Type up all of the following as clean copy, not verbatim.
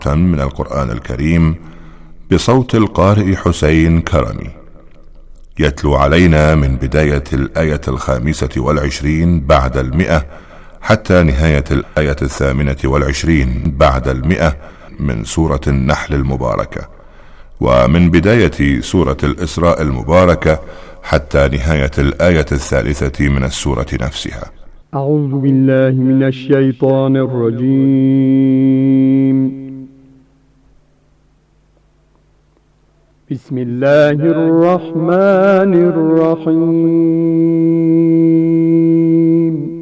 من القرآن الكريم بصوت القارئ حسين كرمي، يتلو علينا من بداية الآية 25 بعد 100 حتى نهاية الآية 28 بعد 100 من سورة النحل المباركة، ومن بداية سورة الإسراء المباركة حتى نهاية الآية 3 من السورة نفسها. أعوذ بالله من الشيطان الرجيم. بسم الله الرحمن الرحيم.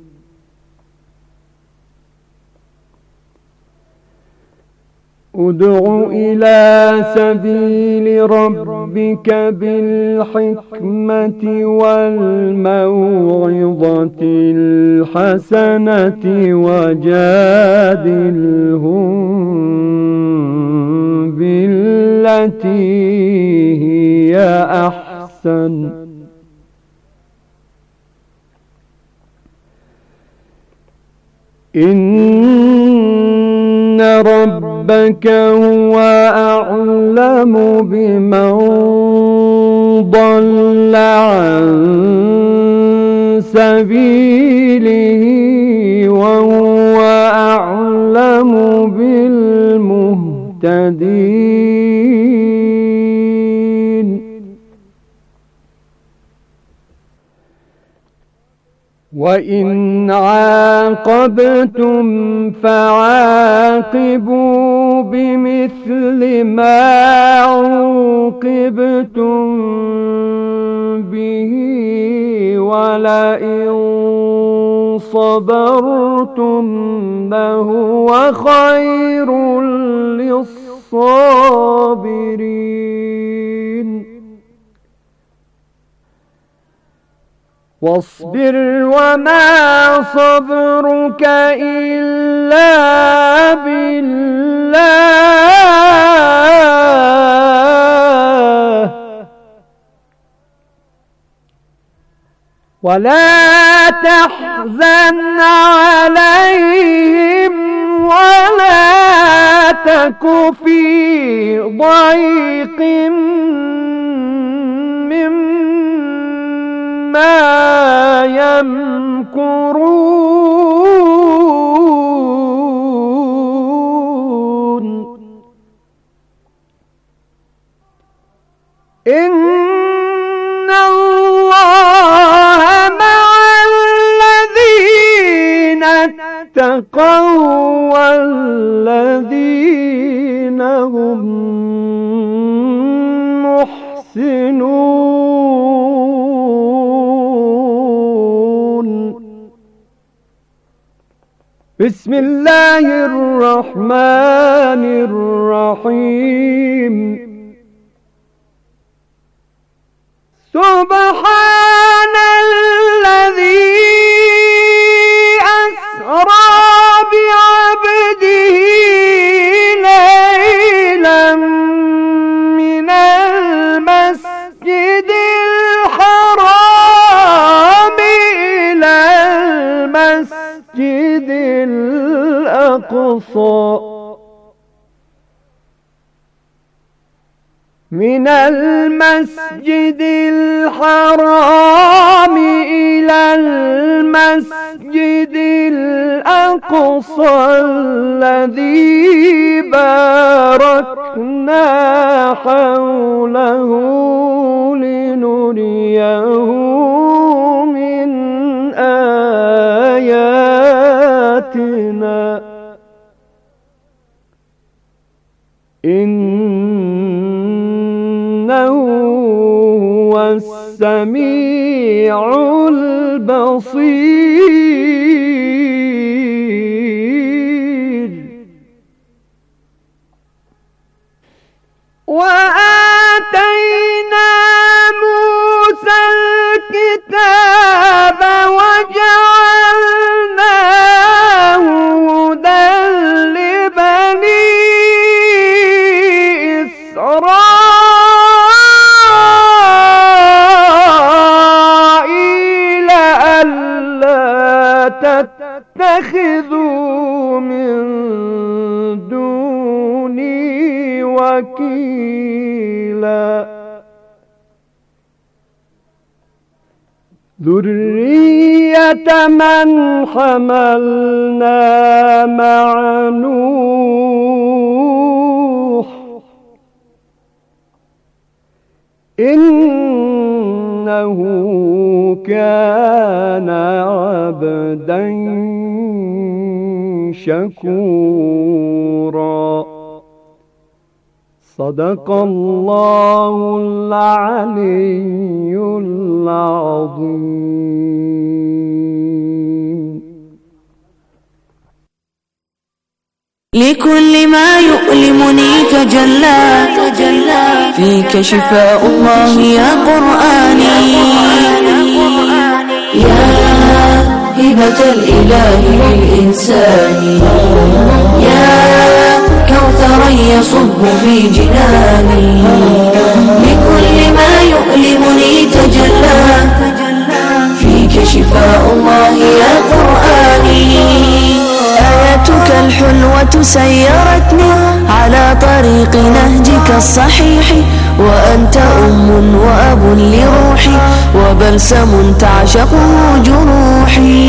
ادع إلى سبيل ربك بالحكمة والموعظة الحسنة وجادلهم بالتي هي أحسن إن ربك هو أعلم بمن ضل عن سبيله وهو أعلم بالمهتدين. وإن عاقبتم فعاقبوا بمثل ما عوقبتم به ولئن صبرتم لهو خير للصابرين. واصبر وما صبرك إلا بالله ولا تحزن عليهم ولا تك في ضيق مما يمكرون. إن الله مع الذين اتقوا والذين هم محسنون. بسم الله الرحمن الرحيم. سبحان الذي أسرى بعبده ليلا من المسجد الحرام إلى المسجد الأقصى من المسجد الحرام إلى المسجد الأقصى الذي باركنا حوله لنريه من آياتنا إنه هو السميع البصير. وآتينا موسى الكتاب وجعلناه هدى لبني إسرائيل ألا تتخذوا من دون وكيلا ذرية من حملنا مع نوح إنه كان عبدا شكورا صدق الله العلي العظيم. لكل ما يؤلمني تجلى فيك شفاء الله يا قرآني يا هبة الإله للإنسان يا كوثرا يصب في جناني لكل ما يؤلمني تجلى فيك شفاء الله يا قرآني آياتك الحلوة سيرتني على طريق نهجك الصحيح وأنت أم وأب لروحي وبلسم تعشقه جروحي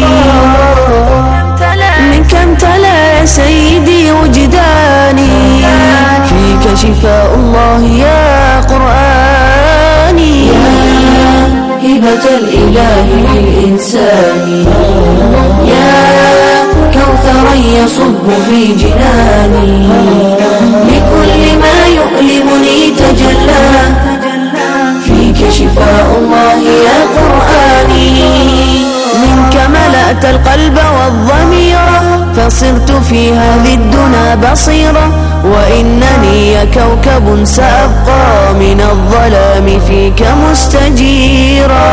منك امتلأ يا سيدي وجداني فيك شفاء الله يا قرآني يا هبة الإله للإنسان يا كوثرا يصب في جناني لكل ما يؤلمني تجلى فيك شفاء الله يا قرآني منك ملأت القلب والضمير فصرت في هذه الدنا بصيرة وإنني يا كوكب سأبقى من الظلام فيك مستجيرا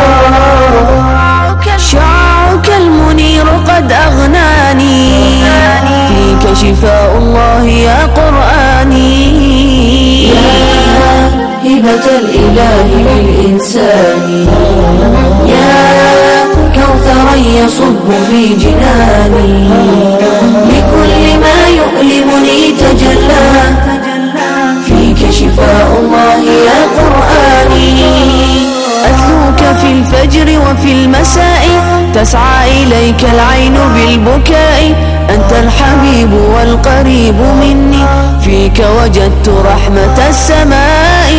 شعاعك المنير قد أغناني فيك شفاء الله يا قرآني يا هبة الإله للإنسان يا كوثرا يصب في جناني لكل ما يؤلمني تجلى فيك شفاء الله يا قرآني أتلوك في الفجر وفي المساء تسعى إليك العين بالبكاء أنت الحبيب والقريب مني فيك وجدت رحمة السماء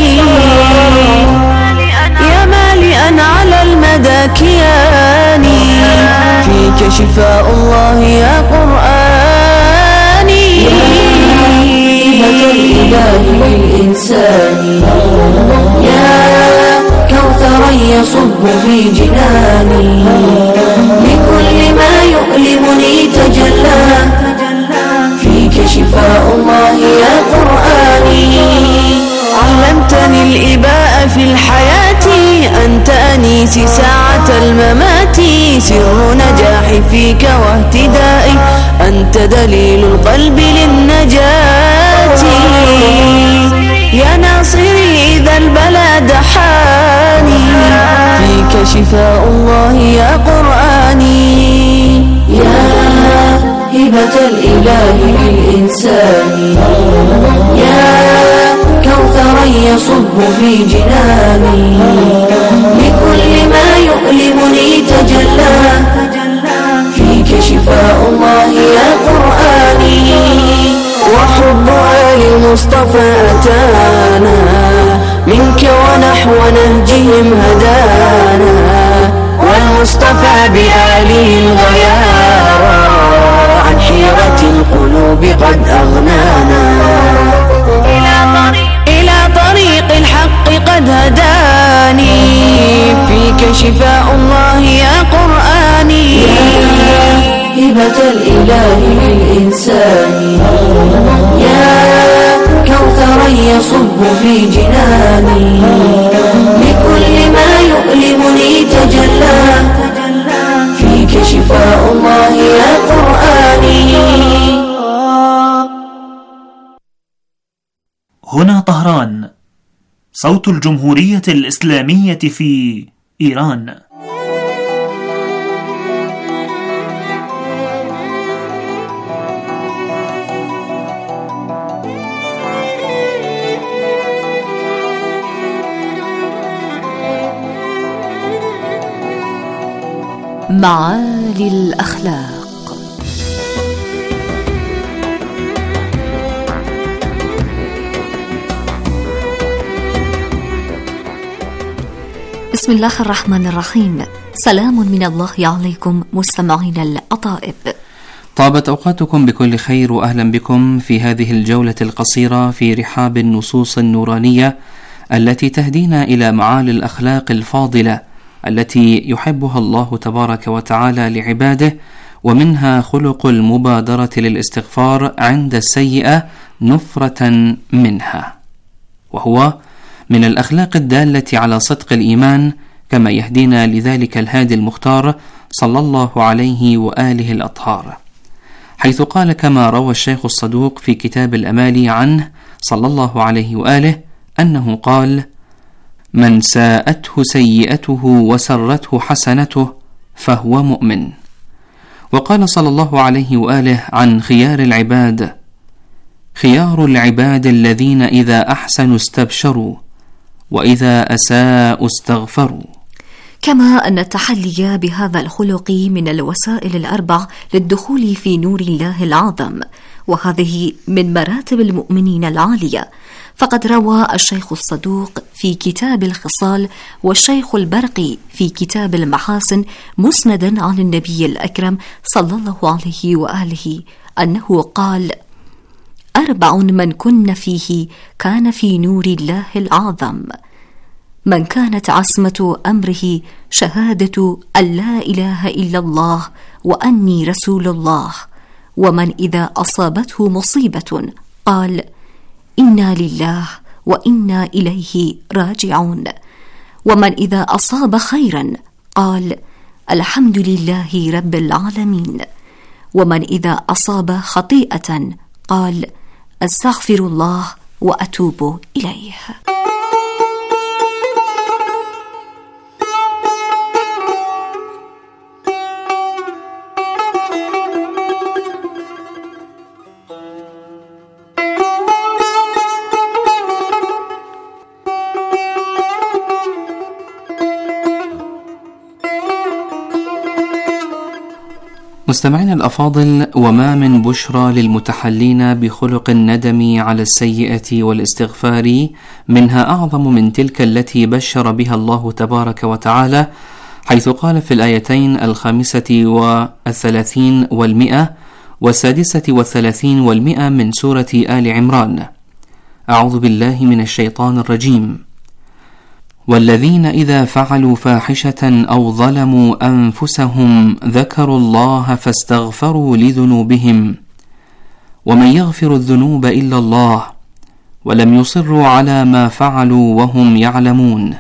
يا مالئا على المدى كياني فيك شفاء الله يا قرآني هبة الإله للإنسان يا كوثرا يصب في جناني لكل ما يؤلمني تجلى فيك شفاء الله يا قرآني علمتني الإباء في الحياة أنت أنيسي ساعة الممات سر نجاحي فيك واهتدائي أنت دليل القلب للنجاة يا ناصري إذا البلى دحاني فيك شفاء الله يا قرآني يا هبة الإله للإنسان يا كوثرا يصب في جناني لكل ما يؤلمني تجلى فيك شفاء الله يا قرآني وحب آل المصطفى أتانا منك ونحو نهجهم هدانا والمصطفى بآله الغيارى عن حيرة القلوب قد أغنانا إلى طريق الحق قد هداني فيك شفاء الله يا قرآني يا هبة الإله للإنسان يا كوثرا يصب في جناني لكل ما يؤلمني تجلى فيك شفاء الله يا قرآني. هنا طهران، صوت الجمهورية الإسلامية في إيران. معالي الأخلاق. بسم الله الرحمن الرحيم. سلام من الله عليكم مستمعين الأطائب، طابت أوقاتكم بكل خير، وأهلا بكم في هذه الجولة القصيرة في رحاب النصوص النورانية التي تهدينا إلى معالي الأخلاق الفاضلة التي يحبها الله تبارك وتعالى لعباده، ومنها خلق المبادرة للاستغفار عند السيئة نفرة منها، وهو من الأخلاق الدالة على صدق الإيمان، كما يهدينا لذلك الهادي المختار صلى الله عليه وآله الأطهار، حيث قال كما روى الشيخ الصدوق في كتاب الأمالي عنه صلى الله عليه وآله أنه قال: من ساءته سيئته وسرته حسنته فهو مؤمن. وقال صلى الله عليه وآله عن خيار العباد: خيار العباد الذين إذا أحسنوا استبشروا وإذا أساءوا استغفروا. كما أن التحلي بهذا الخلق من الوسائل الأربع للدخول في نور الله العظم، وهذه من مراتب المؤمنين العالية. فقد روى الشيخ الصدوق في كتاب الخصال والشيخ البرقي في كتاب المحاسن مسندا عن النبي الأكرم صلى الله عليه وآله أنه قال: 4 من كن فيه كان في نور الله العظم: من كانت عصمة أمره شهادة أن لا إله إلا الله وأني رسول الله، ومن إذا أصابته مصيبة قال: إنا لله وإنا إليه راجعون، ومن إذا أصاب خيرا قال: الحمد لله رب العالمين، ومن إذا أصاب خطيئة قال: أستغفر الله وأتوب إليه. مستمعين الأفاضل، وما من بشرى للمتحلين بخلق الندم على السيئة والاستغفار منها أعظم من تلك التي بشر بها الله تبارك وتعالى، حيث قال في الآيتين 35 و100 و36 و100 من سورة آل عمران: أعوذ بالله من الشيطان الرجيم: والذين إذا فعلوا فاحشة أو ظلموا أنفسهم ذكروا الله فاستغفروا لذنوبهم ومن يغفر الذنوب إلا الله ولم يصروا على ما فعلوا وهم يعلمون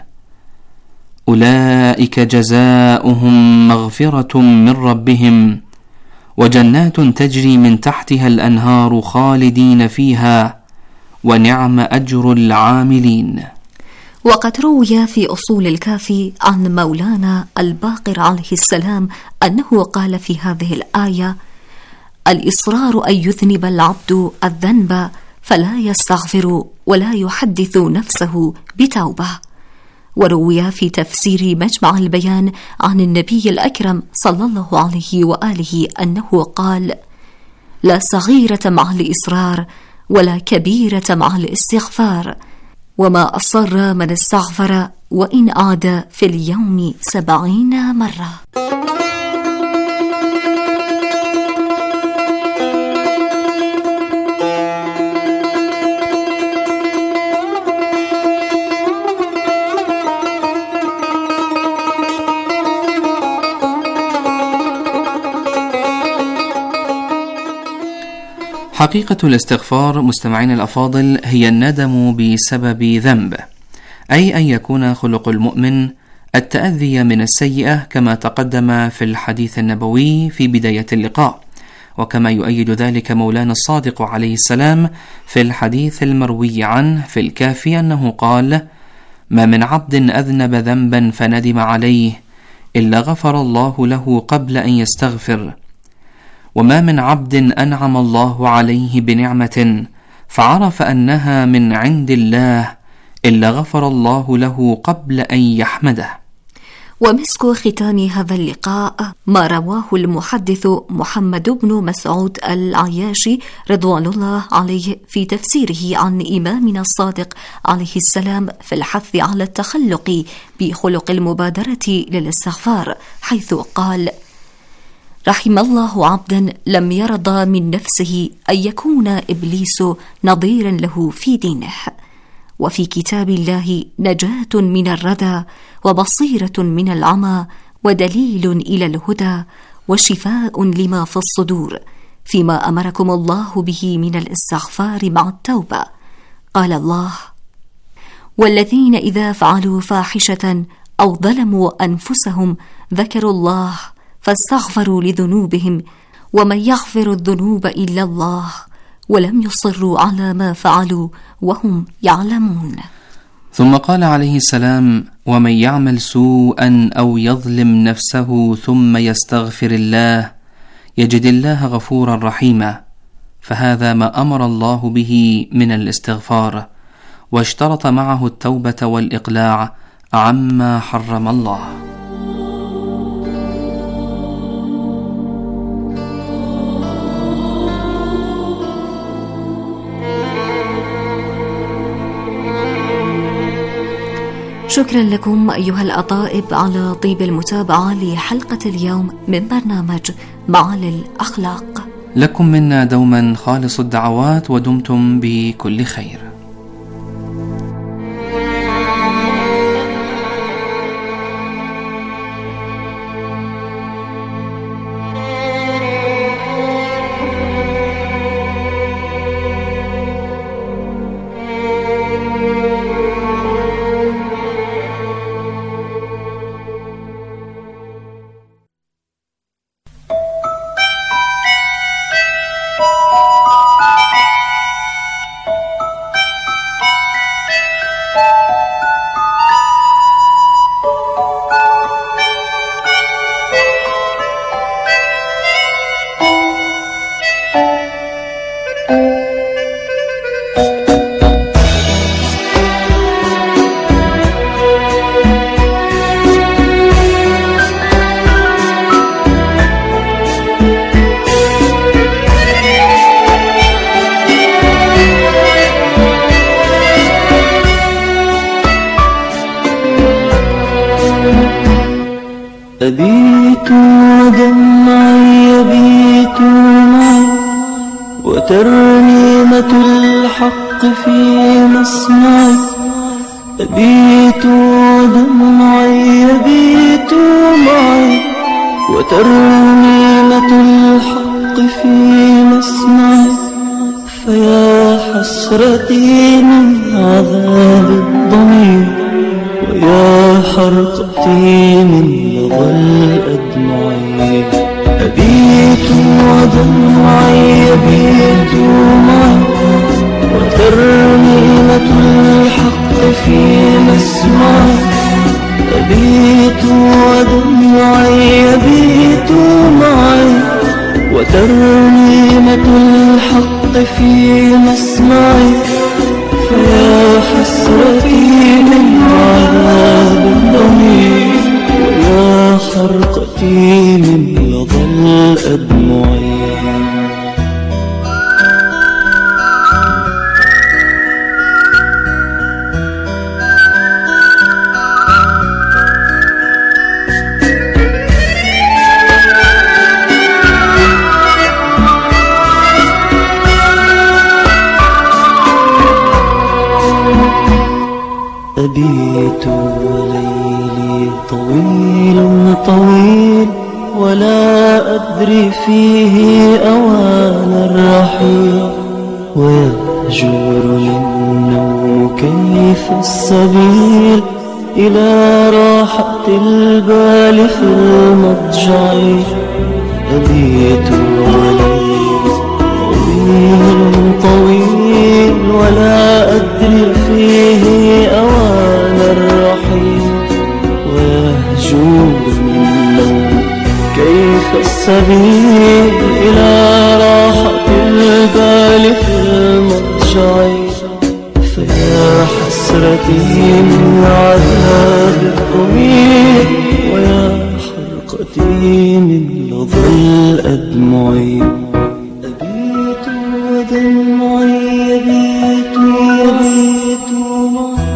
أولئك جزاؤهم مغفرة من ربهم وجنات تجري من تحتها الأنهار خالدين فيها ونعم أجر العاملين. وقد روي في أصول الكافي عن مولانا الباقر عليه السلام أنه قال في هذه الآية: الإصرار أن يذنب العبد الذنب فلا يستغفر ولا يحدث نفسه بتوبة. وروي في تفسير مجمع البيان عن النبي الأكرم صلى الله عليه وآله أنه قال: لا صغيرة مع الإصرار ولا كبيرة مع الاستغفار، وما أصر من استغفر وإن عاد في اليوم 70 مرة. حقيقة الاستغفار مستمعين الأفاضل هي الندم بسبب ذنب، أي أن يكون خلق المؤمن التأذي من السيئة، كما تقدم في الحديث النبوي في بداية اللقاء، وكما يؤيد ذلك مولانا الصادق عليه السلام في الحديث المروي عنه في الكافي أنه قال: ما من عبد أذنب ذنبا فندم عليه إلا غفر الله له قبل أن يستغفر، وما من عبد أنعم الله عليه بنعمة فعرف أنها من عند الله إلا غفر الله له قبل أن يحمده. ومسك ختام هذا اللقاء ما رواه المحدث محمد بن مسعود العياشي رضوان الله عليه في تفسيره عن إمامنا الصادق عليه السلام في الحث على التخلق بخلق المبادرة للاستغفار، حيث قال: رحم الله عبدا لم يرضى من نفسه أن يكون إبليس نظيرا له في دينه. وفي كتاب الله نجاة من الردى وبصيرة من العمى ودليل إلى الهدى وشفاء لما في الصدور، فيما أمركم الله به من الاستغفار مع التوبة. قال الله: والذين إذا فعلوا فاحشة أو ظلموا أنفسهم ذكروا الله فاستغفروا لذنوبهم ومن يغفر الذنوب إلا الله ولم يصروا على ما فعلوا وهم يعلمون. ثم قال عليه السلام: ومن يعمل سوءا أو يظلم نفسه ثم يستغفر الله يجد الله غفورا رحيما. فهذا ما أمر الله به من الاستغفار، واشترط معه التوبة والإقلاع عما حرم الله. شكرا لكم أيها الأطائب على طيب المتابعة لحلقة اليوم من برنامج معالي الأخلاق. لكم منا دوما خالص الدعوات، ودمتم بكل خير. أبيت ودمعي يبيت معي وترنيمة الحق في مسمعي. أبيت ودمعي يبيت معي وترنيمة الحق في مسمعي. فيا حسرتي من عذاب الضمير ويا حرقتي من لظى الأدمعي. أبيت ودمعي يبيت معي وترنيمة الحق في مسمعي. أبيت ودمعي يبيت معي وترنيمة الحق في مسمعي. فيا حسرتي من عذاب الضمير ويا حرقتي من لظى الأدمعي. أبيت وليلي طويل طويل ولا أدري فيه أوان الرحيل. ويهجرني النوم كيف السبيل إلى راحة البال في المضجع. أبيت وليلي طويل طويل ولا أدري فيه أوان الرحيل. ويهجرني النوم كيف السبيل إلى راحة البال في المضجع. فيا حسرتي من عذاب الضمير ويا حرقتي من لظى الأدمع أبيت ودمعي يبيت يبيت معي.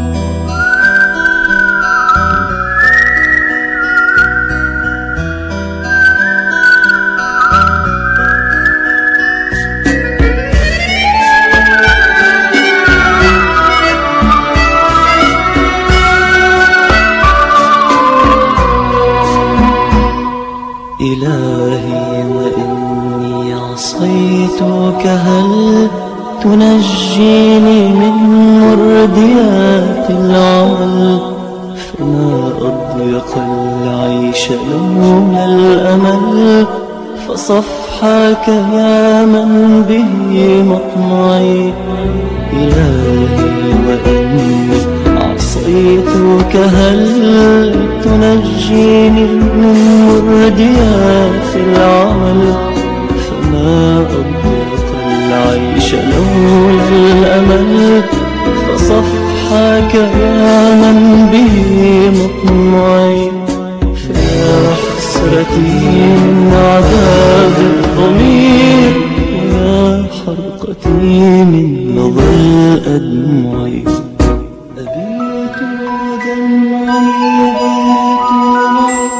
إلهي وإني عصيتك هل تنجيني من مرديات العمل؟ فما أضيق العيش لولا الأمل، فصفحك يا من به مطمعي. إلهي وإني عصيتك هل تنجيني من مرديات العمل؟ فما أضيق العيش لولا الأمل، فصفحك يا من به مطمعي. فيا حسرتي من عذاب الضمير ويا حرقتي من لظى الأدمع أبيت ودمعي يبيت.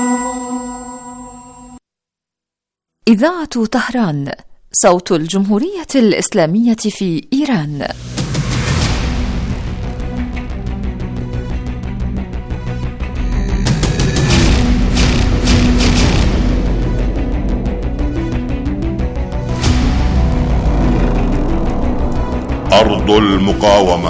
إذاعة طهران، صوت الجمهورية الإسلامية في إيران. أرض المقاومة.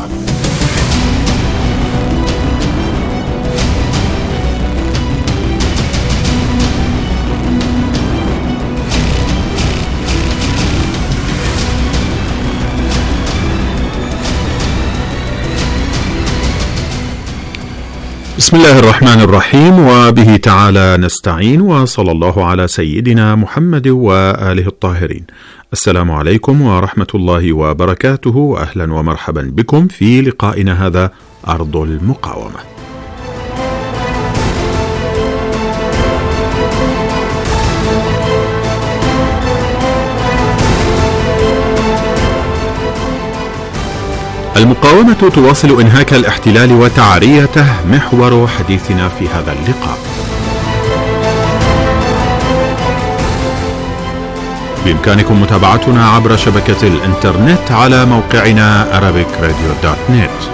بسم الله الرحمن الرحيم، وبه تعالى نستعين، وصلى الله على سيدنا محمد وآله الطاهرين. السلام عليكم ورحمة الله وبركاته، وأهلا ومرحبا بكم في لقائنا هذا أرض المقاومة. المقاومة تواصل إنهاك الاحتلال وتعريته محور حديثنا في هذا اللقاء. بإمكانكم متابعتنا عبر شبكة الإنترنت على موقعنا arabicradio.net.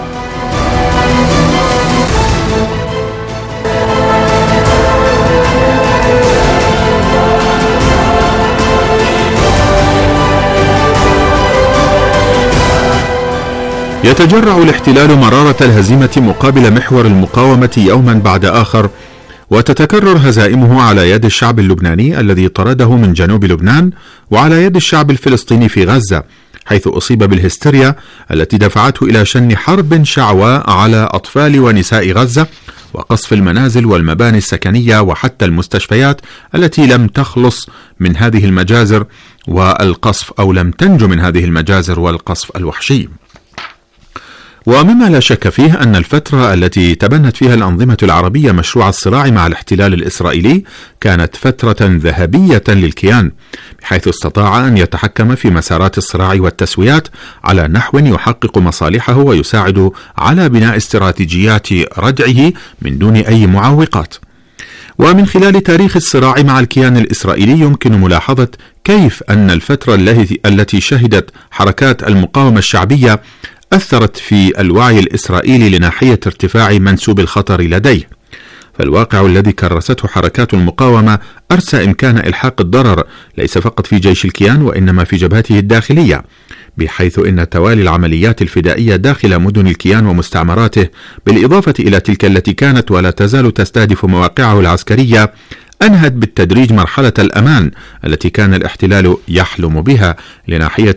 يتجرع الاحتلال مرارة الهزيمة مقابل محور المقاومة يوما بعد آخر، وتتكرر هزائمه على يد الشعب اللبناني الذي طرده من جنوب لبنان، وعلى يد الشعب الفلسطيني في غزة، حيث أصيب بالهستيريا التي دفعته إلى شن حرب شعواء على أطفال ونساء غزة، وقصف المنازل والمباني السكنية وحتى المستشفيات التي لم تخلص من هذه المجازر والقصف، أو لم تنجو من هذه المجازر والقصف الوحشي. ومما لا شك فيه أن الفترة التي تبنت فيها الأنظمة العربية مشروع الصراع مع الاحتلال الإسرائيلي كانت فترة ذهبية للكيان، بحيث استطاع أن يتحكم في مسارات الصراع والتسويات على نحو يحقق مصالحه ويساعد على بناء استراتيجيات ردعه من دون أي معوقات. ومن خلال تاريخ الصراع مع الكيان الإسرائيلي يمكن ملاحظة كيف أن الفترة التي شهدت حركات المقاومة الشعبية أثرت في الوعي الإسرائيلي لناحية ارتفاع منسوب الخطر لديه. فالواقع الذي كرسته حركات المقاومة أرسى إمكان إلحاق الضرر ليس فقط في جيش الكيان وإنما في جبهته الداخلية، بحيث إن توالي العمليات الفدائية داخل مدن الكيان ومستعمراته، بالإضافة إلى تلك التي كانت ولا تزال تستهدف مواقعه العسكرية، أنهت بالتدريج مرحلة الأمان التي كان الاحتلال يحلم بها لناحية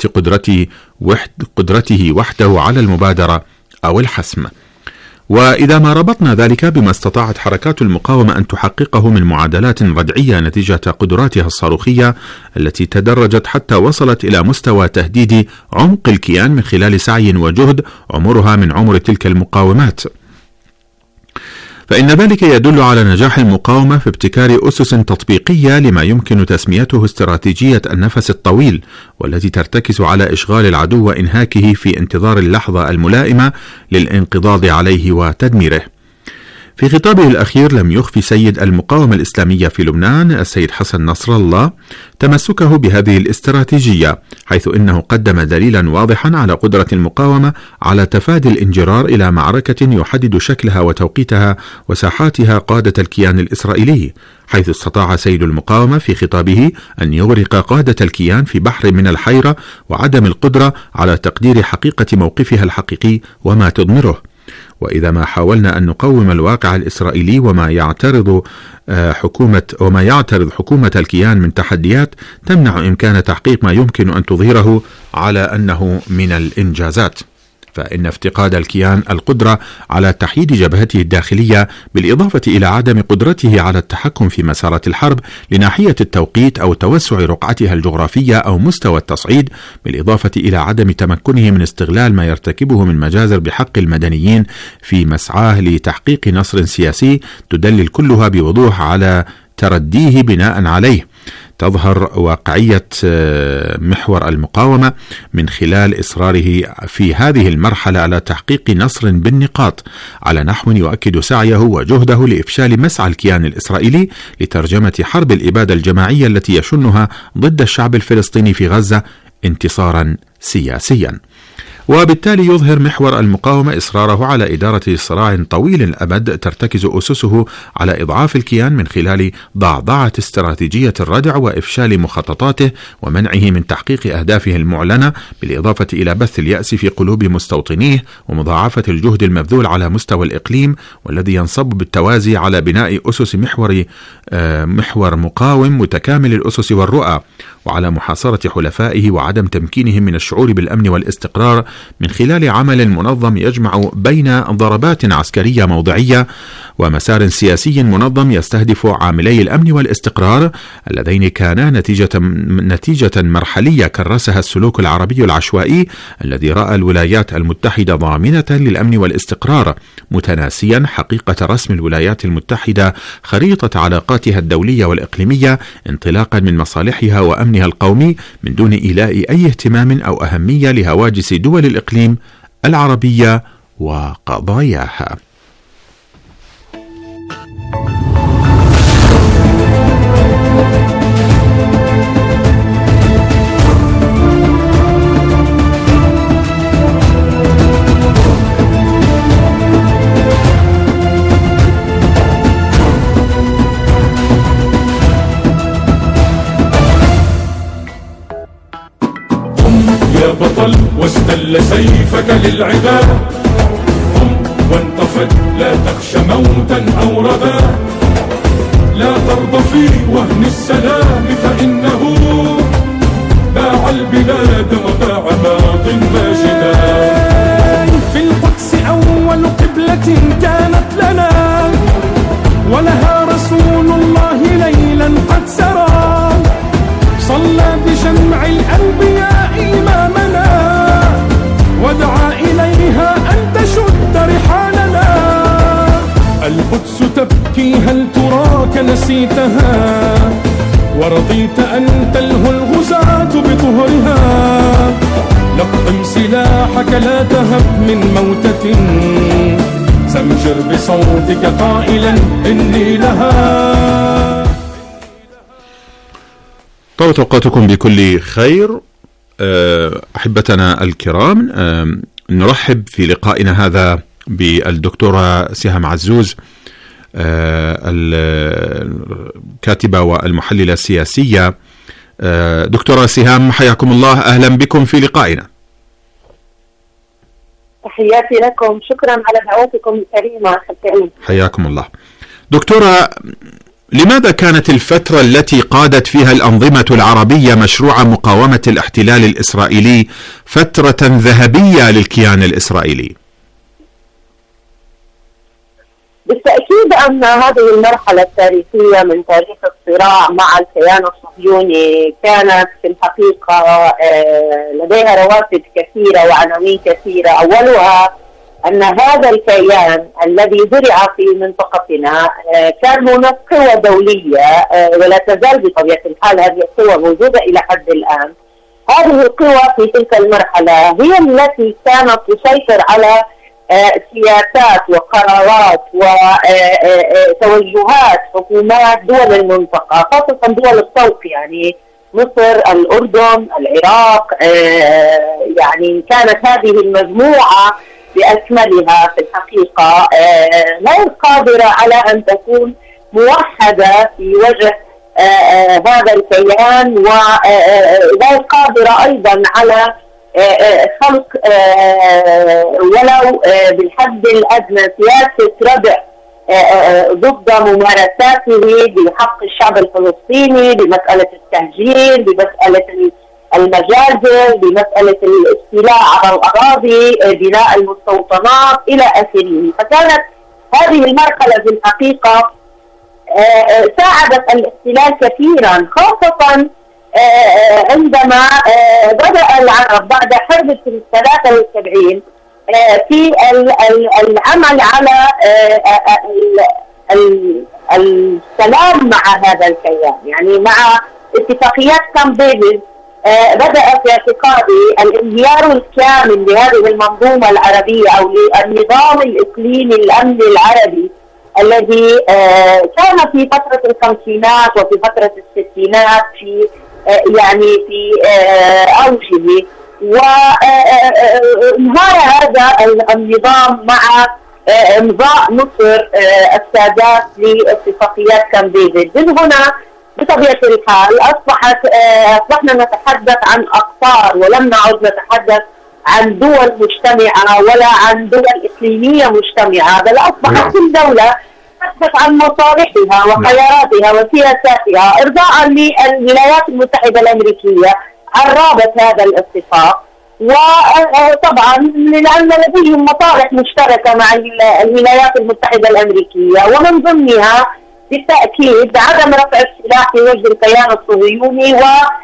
قدرته وحده على المبادرة أو الحسم. وإذا ما ربطنا ذلك بما استطاعت حركات المقاومة أن تحققه من معادلات ردعية نتيجة قدراتها الصاروخية التي تدرجت حتى وصلت إلى مستوى تهديد عمق الكيان من خلال سعي وجهد عمرها من عمر تلك المقاومات، فإن ذلك يدل على نجاح المقاومة في ابتكار أسس تطبيقية لما يمكن تسميته استراتيجية النفس الطويل، والتي ترتكز على إشغال العدو وإنهاكه في انتظار اللحظة الملائمة للانقضاض عليه وتدميره. في خطابه الأخير لم يخفي سيد المقاومة الإسلامية في لبنان السيد حسن نصر الله تمسكه بهذه الاستراتيجية، حيث إنه قدم دليلا واضحا على قدرة المقاومة على تفادي الانجرار إلى معركة يحدد شكلها وتوقيتها وساحاتها قادة الكيان الإسرائيلي، حيث استطاع سيد المقاومة في خطابه أن يغرق قادة الكيان في بحر من الحيرة وعدم القدرة على تقدير حقيقة موقفها الحقيقي وما تضمره. وإذا ما حاولنا أن نقوم الواقع الإسرائيلي وما يعترض حكومة الكيان من تحديات تمنع إمكان تحقيق ما يمكن أن تظهره على أنه من الإنجازات، فإن افتقاد الكيان القدرة على تحييد جبهته الداخلية بالإضافة إلى عدم قدرته على التحكم في مسارات الحرب لناحية التوقيت أو توسع رقعتها الجغرافية أو مستوى التصعيد، بالإضافة إلى عدم تمكنه من استغلال ما يرتكبه من مجازر بحق المدنيين في مسعاه لتحقيق نصر سياسي، تدلل كلها بوضوح على ترديه بناء عليه. تظهر واقعية محور المقاومة من خلال إصراره في هذه المرحلة على تحقيق نصر بالنقاط على نحو يؤكد سعيه وجهده لإفشال مسعى الكيان الإسرائيلي لترجمة حرب الإبادة الجماعية التي يشنها ضد الشعب الفلسطيني في غزة انتصارا سياسيا. وبالتالي يظهر محور المقاومة إصراره على إدارة صراع طويل الأمد ترتكز أسسه على إضعاف الكيان من خلال ضعضعة استراتيجية الردع وإفشال مخططاته ومنعه من تحقيق أهدافه المعلنة، بالإضافة إلى بث اليأس في قلوب مستوطنيه ومضاعفة الجهد المبذول على مستوى الإقليم، والذي ينصب بالتوازي على بناء أسس محور مقاوم متكامل الأسس والرؤى، وعلى محاصرة حلفائه وعدم تمكينهم من الشعور بالأمن والاستقرار من خلال عمل منظم يجمع بين ضربات عسكرية موضعية ومسار سياسي منظم يستهدف عاملي الأمن والاستقرار اللذين كانا نتيجة مرحلية كرسها السلوك العربي العشوائي الذي رأى الولايات المتحدة ضامنة للأمن والاستقرار، متناسيا حقيقة رسم الولايات المتحدة خريطة علاقاتها الدولية والإقليمية انطلاقا من مصالحها وأمنها القومي من دون إيلاء أي اهتمام أو أهمية لهواجس دول الإقليم العربية وقضاياها. يا بطل واستل سيفك للعداء، قم وانتفض لا تخش موتا أو ربا، لا ترضى في وهن السلام فإنه باع البلاد وباع ماض ماجدا. في القدس أول قبلة كانت لنا ولها رسول الله ليلا قد سرى، صلى بجمع الأنبياء إمامنا ودعا إليها أن تشد رحالنا. القدس تبكي هل تراك نسيتها ورضيت أن تلهو الغزاة بطهرها، لقم سلاحك لا تهب من موتة، زمجر بصوتك قائلا إني لها. طابت أوقاتكم بكل خير أحبتنا الكرام. نرحب في لقائنا هذا بالدكتورة سهام عزوز الكاتبة والمحللة السياسية. دكتورة سهام حياكم الله، أهلا بكم في لقائنا. تحياتي لكم، شكرا على دعوتكم الكريمة. حياكم الله. دكتورة، لماذا كانت الفترة التي قادت فيها الأنظمة العربية مشروع مقاومة الاحتلال الإسرائيلي فترة ذهبية للكيان الإسرائيلي؟ بالتأكيد أن هذه المرحلة التاريخية من تاريخ الصراع مع الكيان الصهيوني كانت في الحقيقة لديها روافد كثيرة وعناوين كثيرة. أولها أن هذا الكيان الذي زرع في منطقتنا كان هناك قوى دولية ولا تزال بطبيعة الحال هذه القوى موجودة إلى حد الآن. هذه القوى في تلك المرحلة هي التي كانت تسيطر على سياسات وقرارات وتوجهات حكومات دول المنطقة، خاصة دول الطوق، يعني مصر، الأردن، العراق. يعني كانت هذه المجموعة بأكملها في الحقيقة غير قادرة على أن تكون موحدة في وجه هذا الكيان، وغير قادرة أيضا على خلق ولو بالحد الأدنى سياسة ردع ضد ممارساته بحق الشعب الفلسطيني، بمسألة التهجير، بمسألة المجازر، بمسألة الاستيلاء على الأراضي، بناء المستوطنات إلى آخره. فكانت هذه المرحلة في الحقيقة ساعدت الاحتلال كثيرا، خاصة عندما بدأ العرب بعد حرب 73 في العمل على السلام مع هذا الكيان، يعني مع اتفاقيات كامب ديفيد. بدأ في اعتقادي الانهيار الكامل لهذه المنظومة العربية أو للنظام الإقليمي الأمني العربي الذي كان في فترة الخمسينات وفي فترة الستينات في أوجه، وانهار هذا النظام مع امضاء مصر السادات لاتفاقيات كامب ديفيد. من هنا بطبيعة الحال أصبحنا نتحدث عن أقطار، ولم نعد نتحدث عن دول مجتمعة ولا عن دول إقليمية مجتمعة، بل أصبحت كل دولة تبحث عن مصالحها وخياراتها وسياساتها إرضاء للولايات المتحدة الأمريكية عن رابط هذا الاتفاق. وطبعا لأن لديهم مصالح مشتركة مع الولايات المتحدة الأمريكية، ومن ضمنها بالتأكيد عدم رفع السلاح في وجه الكيان الصهيوني، و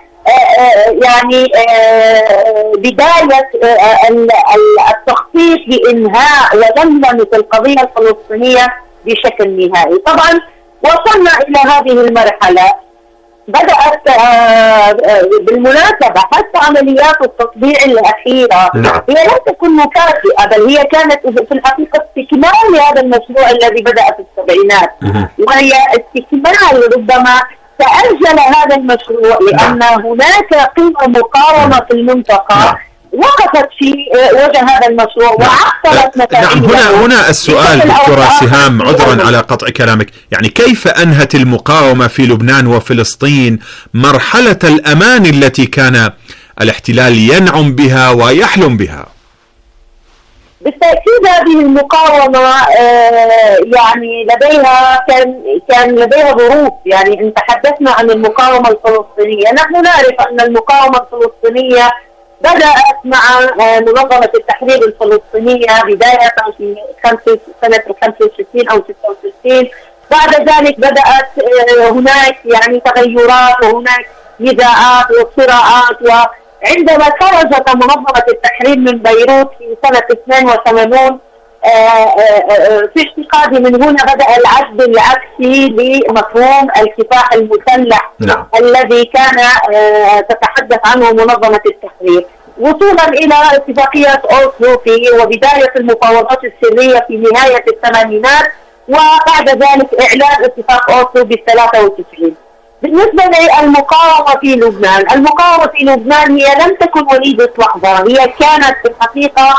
بداية التخطيط لإنهاء ولملمة القضية الفلسطينية بشكل نهائي. طبعا وصلنا إلى هذه المرحلة، بدأت بالمناسبة حتى عمليات التطبيع الأخيرة هي لم تكن مكافئة، بل هي كانت في الحقيقة استكمال لهذا المشروع الذي بدأ في السبعينات، وهي استكمال ربما تأجل هذا المشروع لأن هناك قوى مقاومة في المنطقة وقفت في وجه هذا المشروع وعطلت نتائجه. هنا السؤال دكتورة سهام، عذرا على قطع كلامك، يعني كيف أنهت المقاومة في لبنان وفلسطين مرحلة الأمان التي كان الاحتلال ينعم بها ويحلم بها؟ بالتأكيد هذه المقاومة يعني كان لديها ظروف. يعني إن تحدثنا عن المقاومة الفلسطينية، نحن نعرف أن المقاومة الفلسطينية بدأت مع منظمة التحرير الفلسطينية بداية في سنة 65 أو 66. بعد ذلك بدأت هناك يعني تغيرات وهناك نزاعات وصراعات، وعندما خرجت منظمة التحرير من بيروت في سنة 82 في اعتقادي من هنا بدأ العد العكسي لمفهوم الكفاح المسلح الذي كان تتحدث عنه منظمة التحرير، وصولا إلى اتفاقية أوسلو وبداية المفاوضات السرية في نهاية الثمانينات، وبعد ذلك إعلان اتفاق أوسلو بال93. بالنسبة للمقاومة في لبنان، المقاومة في لبنان هي لم تكن وليدة لحظة، هي كانت في الحقيقة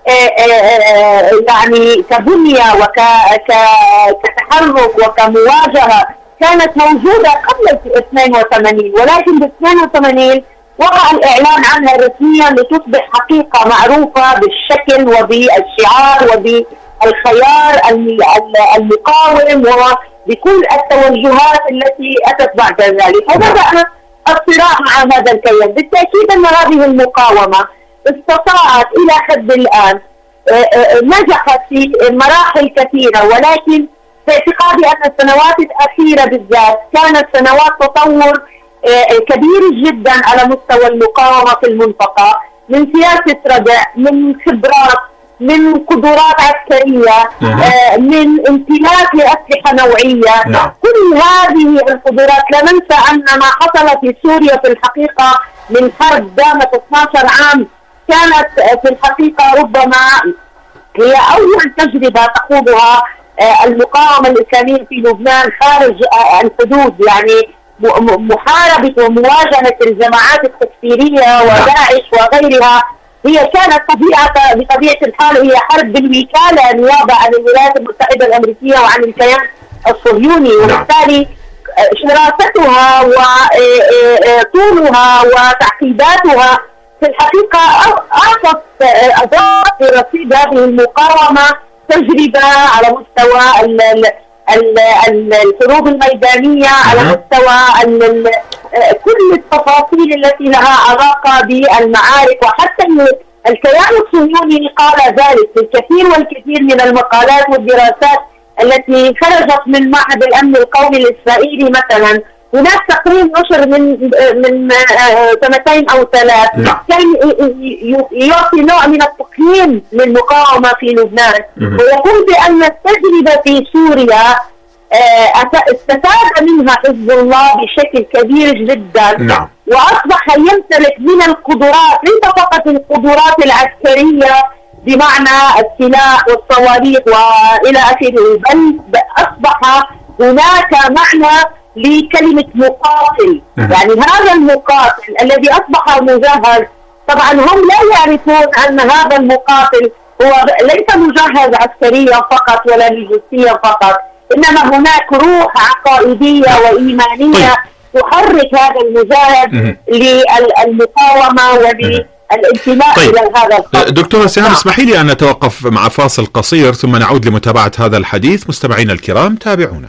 يعني كبنية وكتحرك وكمواجهة كانت موجودة قبل 82، ولكن ب 82 وقع الإعلان عنها رسميا لتصبح حقيقة معروفة بالشكل وبالشعار وبالخيار المقاوم وبكل التوجهات التي أتت بعد ذلك، وبدأ الصراع مع هذا الكيان. بالتأكيد أن هذه المقاومة استطاعت إلى حد الآن نجحت في مراحل كثيرة، ولكن في اعتقادي أن السنوات الأخيرة بالذات كانت سنوات تطور كبير جدا على مستوى المقاومة في المنطقة، من سياسة ردع، من خبرات، من قدرات عسكرية، من امتلاك لأسلحة نوعية. كل هذه القدرات. لا ننسى أن ما حصل في سوريا في الحقيقة من حرب دامت 12 عام كانت في الحقيقة ربما هي أول تجربة تخوضها المقاومة الإسلامية في لبنان خارج الحدود، يعني محاربة ومواجهة الجماعات التكفيرية وداعش وغيرها. هي كانت بطبيعة الحال هي حرب بالوكالة نيابة عن الولايات المتحدة الأمريكية وعن الكيان الصهيوني، وبالتالي شراستها وطولها وتعقيداتها في الحقيقة أضافت لرصيد هذه المقاومة تجربة على مستوى الحروب الميدانية، على مستوى كل التفاصيل التي لها علاقة بالمعارك. وحتى الكيان الصهيوني قال ذلك في الكثير والكثير من المقالات والدراسات التي خرجت من معهد الأمن القومي الإسرائيلي. مثلا هناك تقرير نشر من 2 أو 3 كان يعطي نوع من التقييم للمقاومة في لبنان، ويقول بأن التجربة في سوريا استفاد منها حزب الله بشكل كبير جدا، وأصبح يمتلك من القدرات ليس فقط القدرات العسكرية بمعنى السلاح والصواريخ وإلى آخره، بل أصبح هناك معنى لكلمة مقاتل. يعني هذا المقاتل الذي أصبح مجهز، طبعا هم لا يعرفون أن هذا المقاتل هو ليس مجهز عسكريا فقط ولا لوجستيا فقط، إنما هناك روح عقائدية وإيمانية تحرك هذا المجاهد للمقاومة وللانتماء إلى هذا الخط. دكتورة سهام، اسمحي لي أن نتوقف مع فاصل قصير ثم نعود لمتابعة هذا الحديث. مستمعينا الكرام تابعونا.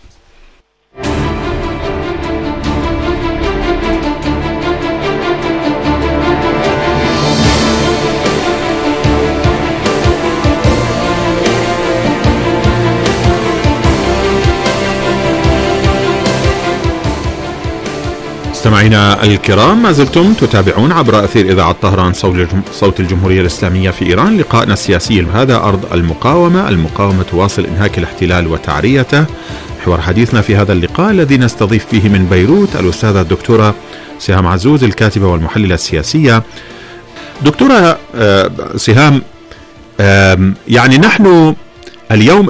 مستمعينا الكرام، ما زلتم تتابعون عبر أثير إذاعة طهران صوت الجمهورية الإسلامية في إيران. لقاءنا السياسي بهذا أرض المقاومة تواصل إنهاك الاحتلال وتعريته. محور حديثنا في هذا اللقاء الذي نستضيف فيه من بيروت الأستاذة الدكتورة سهام عزوز، الكاتبة والمحللة السياسية. دكتورة سهام، يعني نحن اليوم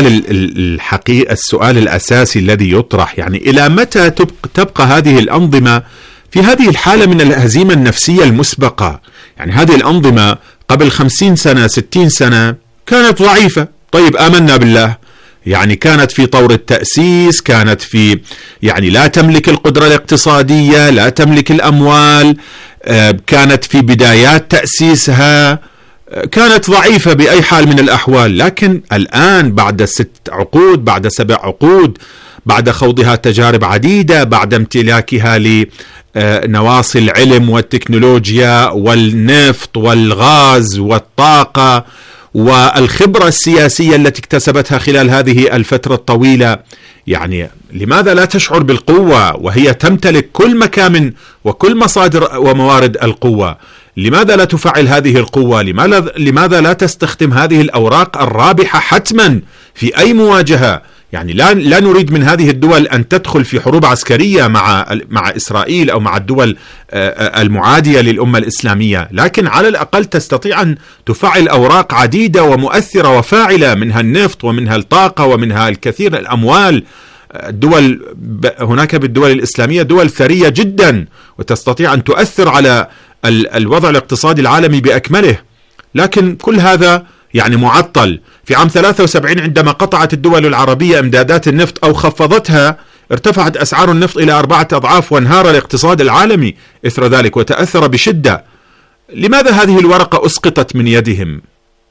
السؤال الأساسي الذي يطرح، يعني إلى متى تبقى هذه الأنظمة في هذه الحالة من الهزيمة النفسية المسبقة؟ يعني هذه الأنظمة قبل 50 سنة 60 سنة كانت ضعيفة، طيب آمنا بالله، يعني كانت في طور التأسيس، كانت في يعني لا تملك القدرة الاقتصادية، لا تملك الأموال، كانت في بدايات تأسيسها، كانت ضعيفة بأي حال من الأحوال. لكن الآن بعد 6 عقود، بعد 7 عقود، بعد خوضها تجارب عديدة، بعد امتلاكها لنواصي العلم والتكنولوجيا والنفط والغاز والطاقة والخبرة السياسية التي اكتسبتها خلال هذه الفترة الطويلة، يعني لماذا لا تشعر بالقوة وهي تمتلك كل مكامن وكل مصادر وموارد القوة؟ لماذا لا تفعل هذه القوة؟ لماذا لا تستخدم هذه الأوراق الرابحة حتما في أي مواجهة؟ يعني لا نريد من هذه الدول أن تدخل في حروب عسكرية مع إسرائيل أو مع الدول المعادية للأمة الإسلامية، لكن على الأقل تستطيع أن تفعل أوراق عديدة ومؤثرة وفاعلة، منها النفط ومنها الطاقة ومنها الكثير من الأموال. الدول هناك بالدول الإسلامية دول ثرية جدا وتستطيع أن تؤثر على الوضع الاقتصادي العالمي بأكمله، لكن كل هذا يعني معطل. في عام 73 عندما قطعت الدول العربية امدادات النفط أو خفضتها، ارتفعت أسعار النفط إلى 4 أضعاف وانهار الاقتصاد العالمي إثر ذلك وتأثر بشدة. لماذا هذه الورقة أسقطت من يدهم؟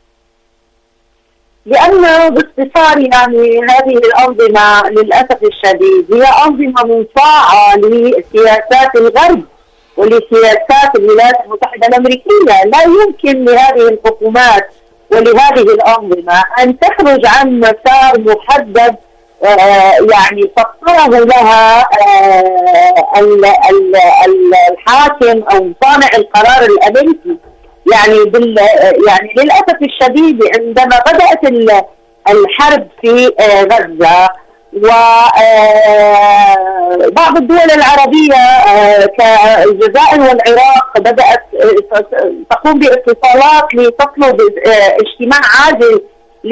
لأن باختصار يعني هذه الأنظمة للأسف الشديد هي أنظمة منصاعة لسياسات الغرب ولسياسات الولايات المتحدة الأمريكية. لا يمكن لهذه الحكومات ولهذه الأنظمة أن تخرج عن مسار محدد يعني سطره لها الحاكم أو صانع القرار الأمريكي. يعني للأسف الشديد عندما بدأت الحرب في غزة وبعض الدول العربية كالجزائر والعراق بدأت تقوم باتصالات لتطلب اجتماع عاجل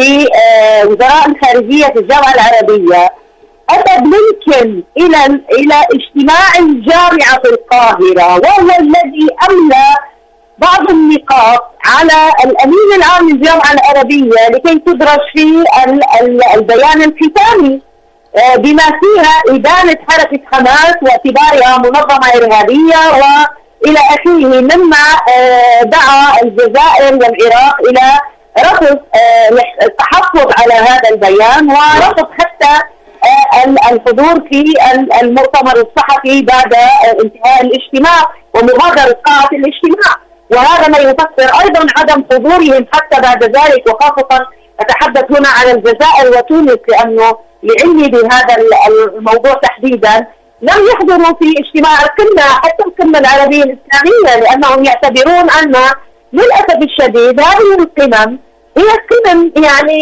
لوزراء الخارجية في الجامعة العربية، أتى بلينكن إلى اجتماع الجامعة في القاهرة، وهو الذي أملى بعض النقاط على الأمين العام للجامعة العربية لكي تدرج في البيان الختامي بما فيها إدانة حركة حماس واعتبارها منظمة إرهابية وإلى آخره، مما دعا الجزائر والعراق إلى رفض التحفظ على هذا البيان ورفض حتى الحضور في المؤتمر الصحفي بعد انتهاء الاجتماع ومغادرة قاعة الاجتماع. وهذا ما يفسر أيضا عدم حضورهم حتى بعد ذلك، وخاصة أتحدث هنا على الجزائر وتونس لأنه لعلمي بهذا الموضوع تحديدا لم يحضروا في اجتماع القمة، حتى القمة العربية الإسلامية، لأنهم يعتبرون أن للأسف الشديد هذه القمم هي قمم يعني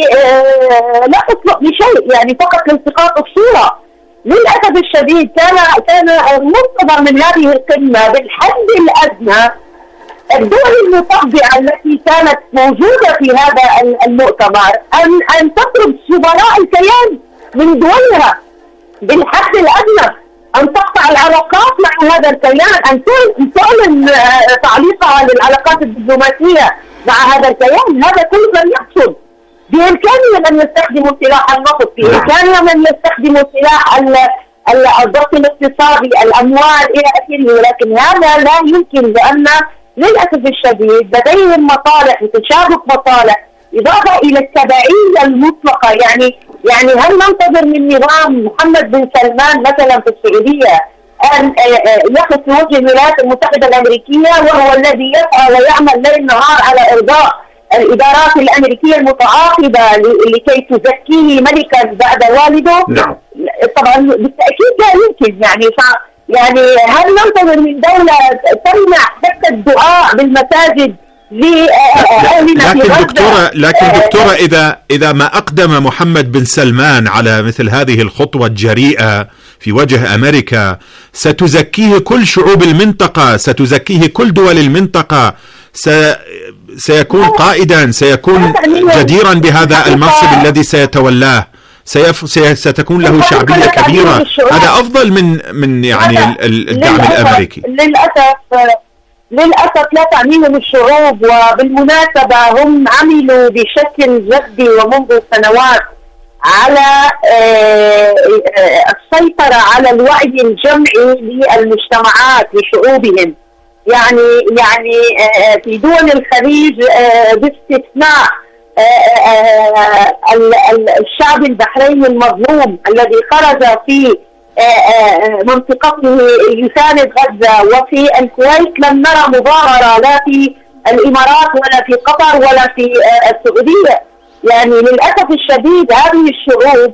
لا تصلح لشيء، يعني فقط لالتقاط الصورة. للأسف الشديد كان منتظر من هذه القمة بالحد الأدنى الدول المطبعة التي كانت موجودة في هذا المؤتمر أن تطلب سفراء الكيان من دولها بالحد الأدنى، أن تقطع العلاقات مع هذا الكيان، أن تعلن تعليقها للعلاقات الدبلوماسية مع هذا الكيان. هذا كله لم يحصل. بإمكانهم أن يستخدموا سلاح النفط، بإمكانهم أن يستخدموا سلاح الضغط الاقتصادي، الأموال إلى آخره، ولكن هذا لا يمكن لأن للأسف الشديد لديهم مصالح وتشابك مصالح إضافة إلى التبعية المطلقة. يعني هل ننتظر من نظام محمد بن سلمان مثلا في السعودية أن يقف في وجه الولايات المتحدة الأمريكية وهو الذي يسعى ويعمل ليل نهار على إرضاء الإدارات الأمريكية المتعاقبة لكي تزكيه ملكا بعد والده؟ نعم. طبعا بالتأكيد لا يمكن. يعني هل ننتظر من دولة تمنع حتى الدعاء بالمساجد لكن دكتورة إذا ما أقدم محمد بن سلمان على مثل هذه الخطوة الجريئة في وجه أمريكا ستزكيه كل شعوب المنطقة، ستزكيه كل دول المنطقة، سيكون قائدا، سيكون جديرا بهذا المنصب الذي سيتولاه، ستكون له شعبية كبيرة. هذا أفضل من يعني الدعم الأمريكي. للأسف لا تعنيهم الشعوب، وبالمناسبة هم عملوا بشكل جدي ومنذ سنوات على السيطرة على الوعي الجمعي للمجتمعات لشعوبهم. يعني في دول الخليج باستثناء الشعب البحريني المظلوم الذي خرج في منطقته يساند غزة، وفي الكويت لم نرى مظاهرة لا في الإمارات ولا في قطر ولا في السعودية. يعني للأسف الشديد هذه الشعوب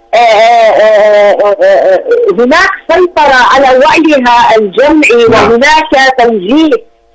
هناك سيطرة على وعيها الجمعي وهناك توجيه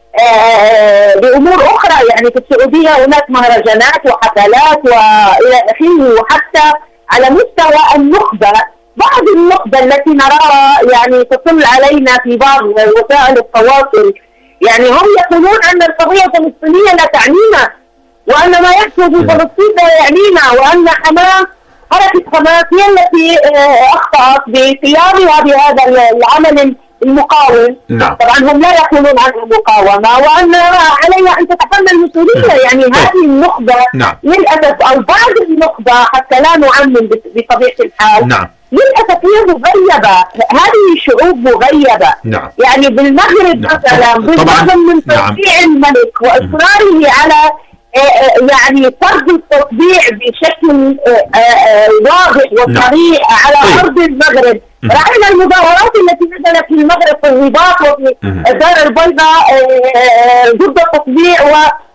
بأمور أخرى. يعني في السعودية هناك مهرجانات وحفلات وإلى آخره، وحتى على مستوى النخبة بعض النخبة التي نراها يعني تصل علينا في بعض وسائل التواصل، يعني هم يقولون أن القضية الفلسطينية لا تعنينا، وأن ما يحصل في فلسطين لا يعنينا، وأن حركة حماس هي التي أخطأت بقيامها بهذا العمل المقاوم. نعم. طبعا هم لا يقولون عنه مقاومة، وأن عليها أن تتحمل المسؤولية. يعني هذه النخبة للأسف أو بعض النخبة حتى لا نعمم بطبيعة الحال. نعم. للأسف هي مغيبة، هذه شعوب مغيبة. نعم. يعني بالمغرب مثلا بالرغم من تشجيع الملك وإصراره على يعني فرض التطبيع بشكل واضح وصريح على أرض المغرب. رأينا المظاهرات التي نزلت في المغرب في الرباط وفي الدار البيضاء ضد التطبيع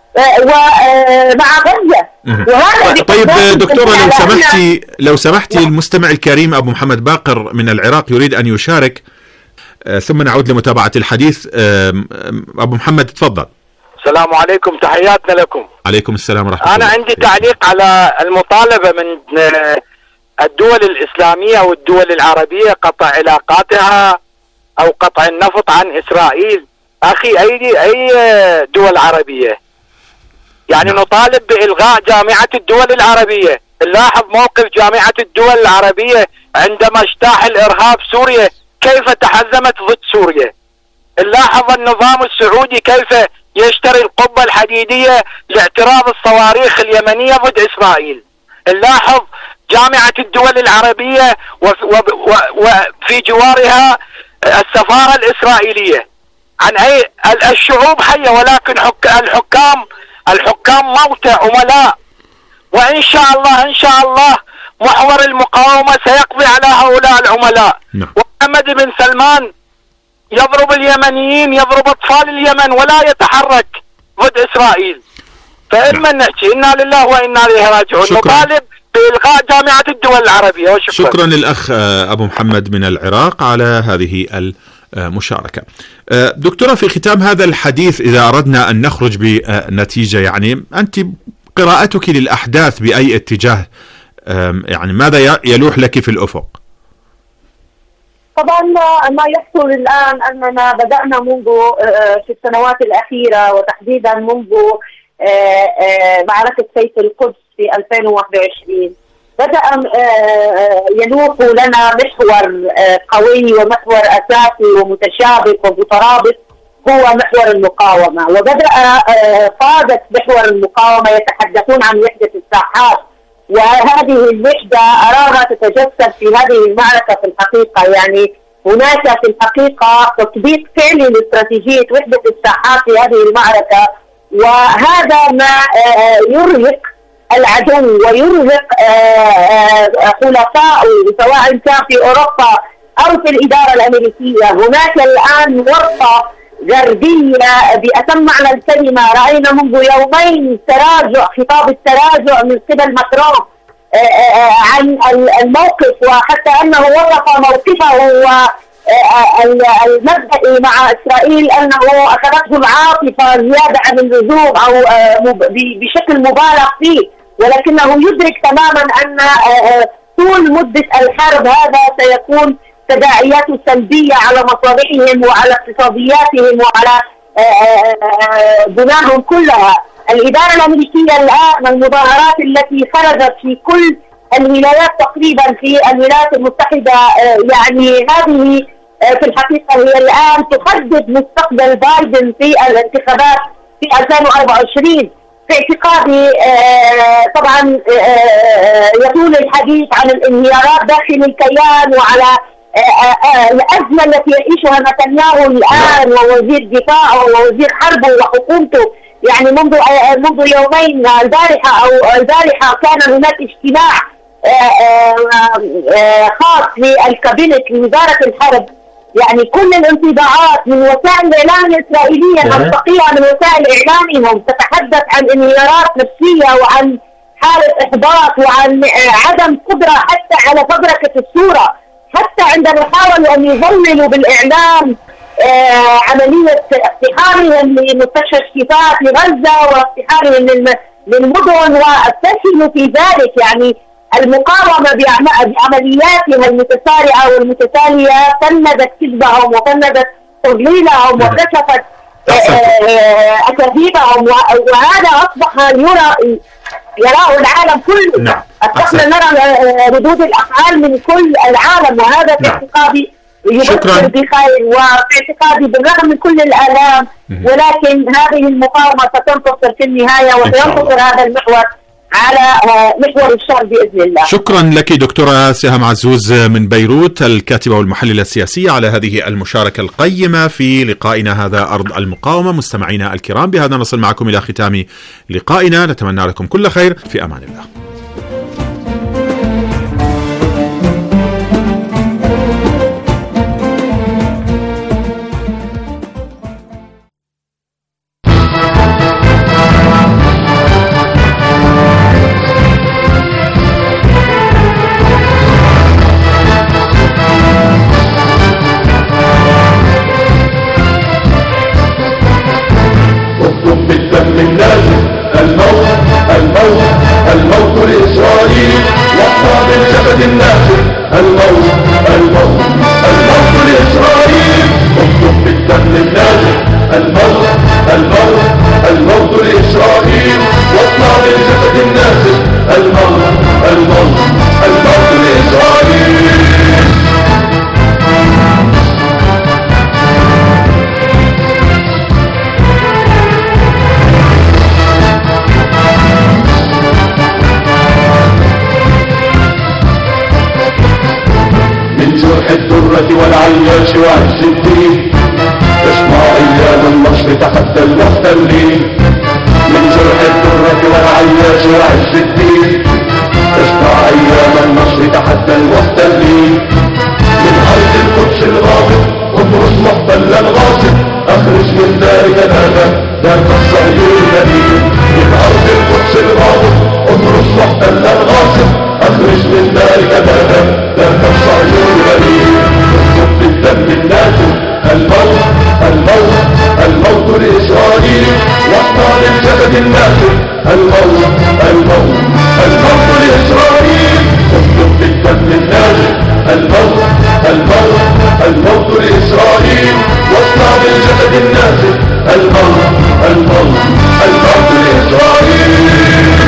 ومع غزة. طيب دكتورة لو سمحتي المستمع الكريم أبو محمد باقر من العراق يريد أن يشارك، ثم نعود لمتابعة الحديث. أبو محمد تفضل. السلام عليكم، تحياتنا لكم. عليكم السلام ورحمة الله. أنا عندي تعليق على المطالبة من الدول الإسلامية والدول العربية قطع علاقاتها أو قطع النفط عن إسرائيل. أخي أي دول عربية؟ يعني نطالب بإلغاء جامعة الدول العربية. نلاحظ موقف جامعة الدول العربية عندما اجتاح الإرهاب سوريا كيف تحزمت ضد سوريا. نلاحظ النظام السعودي كيف يشتري القبة الحديدية لاعتراض الصواريخ اليمنية ضد إسرائيل. نلاحظ جامعة الدول العربية وفي جوارها السفارة الإسرائيلية. عن أي الشعوب حية، ولكن الحكام موتى عملاء. وإن شاء الله محور المقاومة سيقضي على هؤلاء العملاء. ومحمد بن سلمان يضرب اليمنيين، يضرب أطفال اليمن ولا يتحرك ضد إسرائيل. فإما نحكي إنا لله وإنا إليه راجعون. نطالب بإلغاء جامعة الدول العربية. وشكرا. شكرا للأخ أبو محمد من العراق على هذه المشاركة. دكتورة، في ختام هذا الحديث إذا أردنا أن نخرج بنتيجة، يعني أنت قراءتك للأحداث بأي اتجاه؟ يعني ماذا يلوح لك في الأفق؟ طبعا ما يحصل الآن أننا بدأنا منذ في السنوات الأخيرة، وتحديدا منذ معركة سيف القدس في 2021 بدأ يلوح لنا محور قوي ومحور أساسي ومتشابك ومترابط، هو محور المقاومة. وبدأ قادة محور المقاومة يتحدثون عن وحدة الساحات، وهذه الوحدة أراها تتجسد في هذه المعركة في الحقيقة. يعني هناك في الحقيقة تطبيق فعلي لاستراتيجية وحدة الساحات في هذه المعركة، وهذا ما يرهق العدو ويرهق خلفائه سواء كان في أوروبا أو في الإدارة الأمريكية. هناك الآن ورطة غربية بأتم معنى الكلمة. رأينا منذ يومين تراجع، خطاب التراجع من قبل ماكرون عن الموقف، وحتى أنه وصف موقفه المبدئي مع إسرائيل أنه أخذته العاطفة زيادة عن اللزوم أو بشكل مبالغ فيه، ولكنه يدرك تماما أن طول مدة الحرب هذا سيكون تداعياته سلبية على مصالحهم وعلى اقتصادياتهم وعلى بناهم كلها. الإدارة الأمريكية الآن المظاهرات التي خرجت في كل الولايات تقريبا في الولايات المتحدة، يعني هذه في الحقيقة هي الآن تحدد مستقبل بايدن في الانتخابات في 2024. في اعتقادي طبعا يطول الحديث عن الانهيارات داخل الكيان وعلى الأزمة التي يعيشها نتنياهو الآن ووزير دفاعه ووزير حربه وحكومته. يعني منذ يومين البارحة كان هناك اجتماع خاص للكابينت لوزارة الحرب. يعني كل الانطباعات من وسائل الإعلام الإسرائيلية نستقيها من وسائل إعلامهم تتحدث عن انهيارات نفسية وعن حالة إحباط وعن عدم قدرة حتى على فبركة الصورة. حتى عندما حاولوا أن يظللوا بالإعلام عملية اقتحامهم لمستشفى الشفاء في غزة واقتحامهم للمدن وفشلوا في ذلك. يعني المقاومة بعملياتها المتسارعة والمتتالية فندت كذبهم وفندت تضليلهم وكشفت أكاذيبهم، وهذا أصبح يراه العالم كله. أصبحنا نرى ردود الأفعال من كل العالم، وهذا في اعتقادي يبشر بخير، وفي اعتقادي بالرغم من كل الآلام ولكن هذه المقاومة ستنتصر في النهاية وسينتصر هذا المحور على محور الشر بإذن الله. شكرا لك دكتورة سهام عزوز من بيروت، الكاتبة والمحللة السياسية، على هذه المشاركة القيمة في لقائنا هذا أرض المقاومة. مستمعينا الكرام، بهذا نصل معكم إلى ختام لقائنا، نتمنى لكم كل خير، في أمان الله. بالله لإسرائيل واصنع بالجسد الناسف الموت الموت الموت لإسرائيل اكتب بالدم النازف الموت الموت الموت لإسرائيل واصنع بالجسد الناسف الموت الموت الموت لإسرائيل. جرح الدرة والعياش وعز الدين تسمع أيام النصر تحدى المحتلين. من جرح الدرة والعياش وعز الدين تسمع أيام النصر تحدى المحتلين. من أرض القدس الغاضب قدرس محتلا غاصب أخرج من دارك ذاك الصهيون الذي. من أرض القدس الغاضب قدرس محتلا غاصب أخرج من دارك ذاك الصهيون الذي. اكتب بالدم النازف الموت الموت الموت لإسرائيل واصنع بالجسد الناسف الموت الموت الموت لإسرائيل. اكتب بالدم النازف الموت الموت الموت لإسرائيل واصنع بالجسد الناسف الموت الموت الموت لإسرائيل.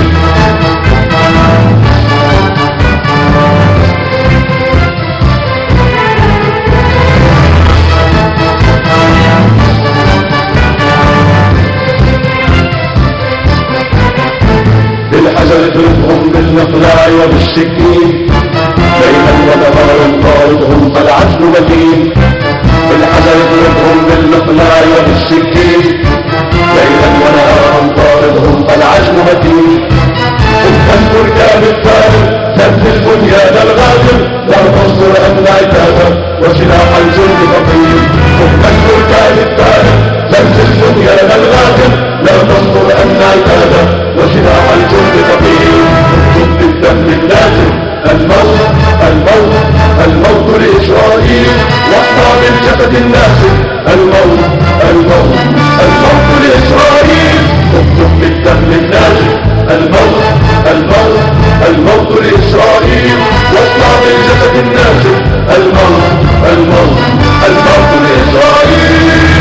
بالحجر اضربهم بالمقلاع وبالسكين ليلا ونهارا طاردهم فالعزل متين. بالحجر اضربهم بالمقلاع وبالسكين ليلا ونهارا طاردهم فالعزل متين. خذ البركان الثالث سد البنيان الغادر لا تصدر أمن عتابه وسلاح الجند ثقيل. خذ البركان الثالث سد البنيان الغادر لا تصدر أمن عتابه وسلاح الجند ثقيل. اكتب بالدم النازف الموت الموت الموت لإسرائيل واصنع بالجسد الناسف الموت الموت الموت لإسرائيل. اكتب بالدم النازف الموت الموت الموت لإسرائيل واصنع بالجسد الناسف الموت الموت الموت لإسرائيل.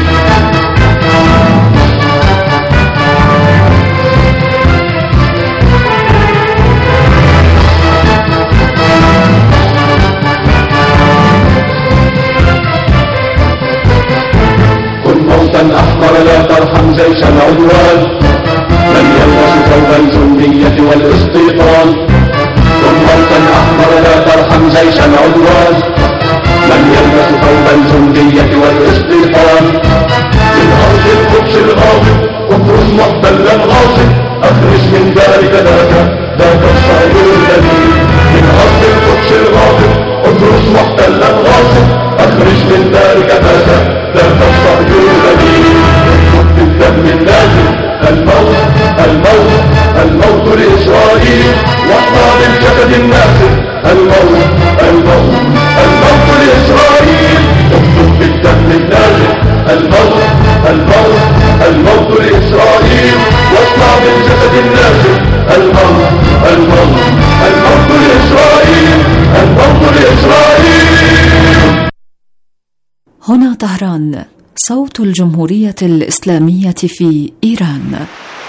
أحمر لا ترحم جيش العدوان من يلبس ثوب الجندية والاستيطان. كن موتا أحمر لا ترحم جيش العدوان من يلبس ثوب الجندية والاستيطان. من أرض القدس الغاضب اخرج محتلا غاصب أخرج من دارك ذاك الصهيون الذي. من أرض القدس الغاضب اخرج محتلا غاصب أخرج من دارك ذاك الصهيون الذي. اكتب بالدم النازف الموت الموت الموت لإسرائيل واصنع بالجسد الناسف الموت الموت الموت لإسرائيل. اكتب بالدم النازف الموت الموت الموت لإسرائيل واصنع بالجسد الناسف الموت الموت الموت لإسرائيل الموت لإسرائيل. هنا طهران، صوت الجمهورية الإسلامية في إيران.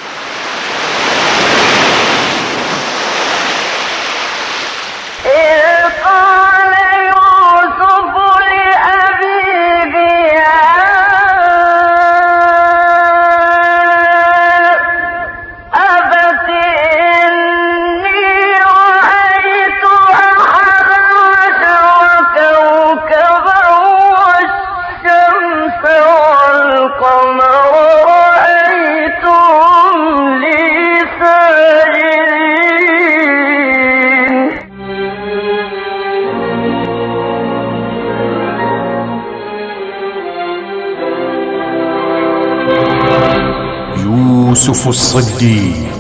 يوسف الصديق.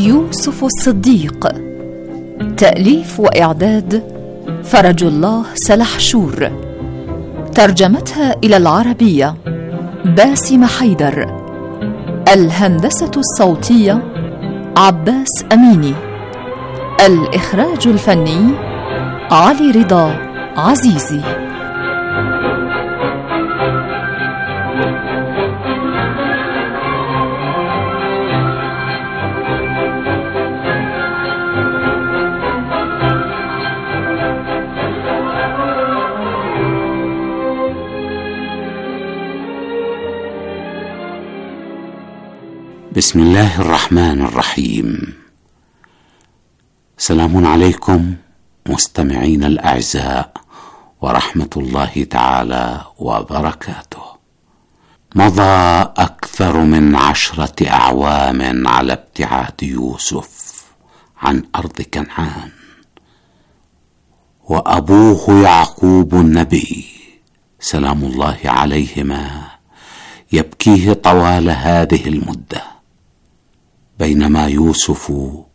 يوسف الصديق. تأليف وإعداد فرج الله سلحشور. ترجمتها إلى العربية باسم حيدر. الهندسة الصوتية عباس أميني. الإخراج الفني علي رضا عزيزي. بسم الله الرحمن الرحيم. سلام عليكم مستمعين الأعزاء ورحمة الله تعالى وبركاته. مضى أكثر من 10 أعوام على ابتعاد يوسف عن أرض كنعان، وأبوه يعقوب النبي سلام الله عليهما يبكيه طوال هذه المدة، بينما يوسف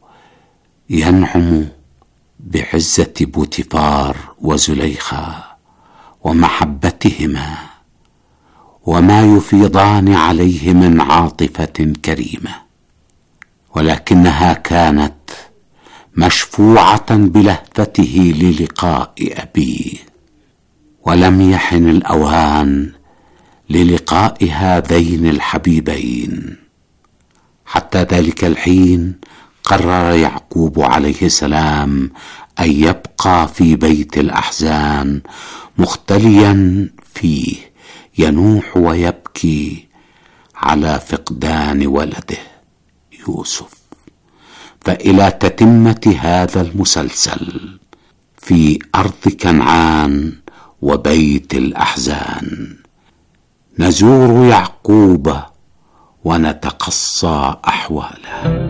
ينعم بعزة بوتيفار وزليخة ومحبتهما وما يفيضان عليه من عاطفة كريمة، ولكنها كانت مشفوعة بلهفته للقاء أبيه، ولم يحن الأوان للقاء هذين الحبيبين. حتى ذلك الحين قرر يعقوب عليه السلام أن يبقى في بيت الأحزان مختليا فيه، ينوح ويبكي على فقدان ولده يوسف. فإلى تتمة هذا المسلسل في أرض كنعان وبيت الأحزان نزور يعقوب ونتقصى أحواله.